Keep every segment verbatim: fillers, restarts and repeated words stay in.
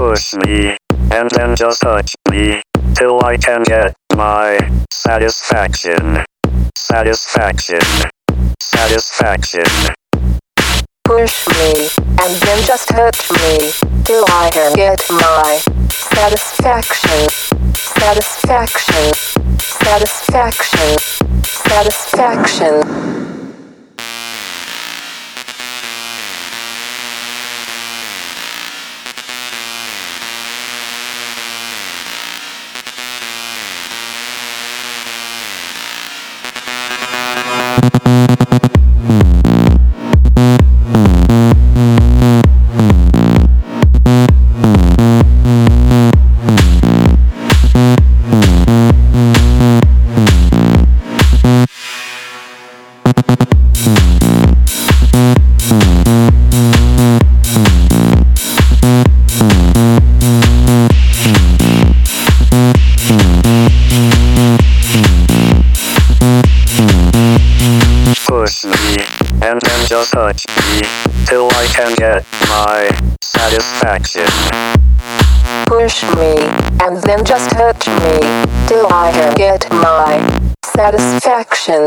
Push me, and then just touch me, till I can get my satisfaction. Satisfaction. Satisfaction. Push me, and then just touch me, till I can get my satisfaction. Satisfaction. Satisfaction. Satisfaction. Push me, and then just touch me, till I can get my satisfaction. Push me, and then just touch me, till I can get my satisfaction.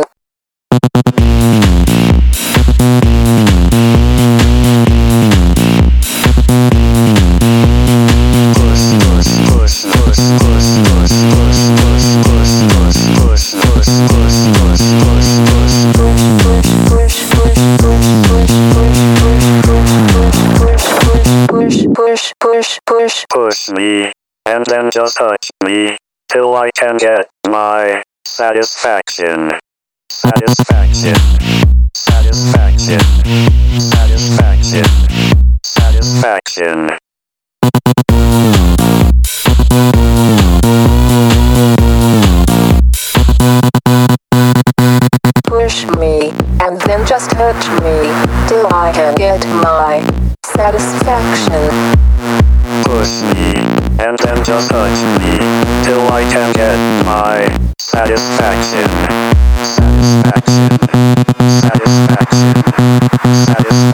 Push, push, push. Push me, and then just touch me, till I can get my satisfaction. Satisfaction. Satisfaction. Satisfaction. Satisfaction. Push me, and then just touch me, till I can get my satisfaction. Push me, and then just touch me, till I can get my satisfaction. Satisfaction. Satisfaction. Satisfaction.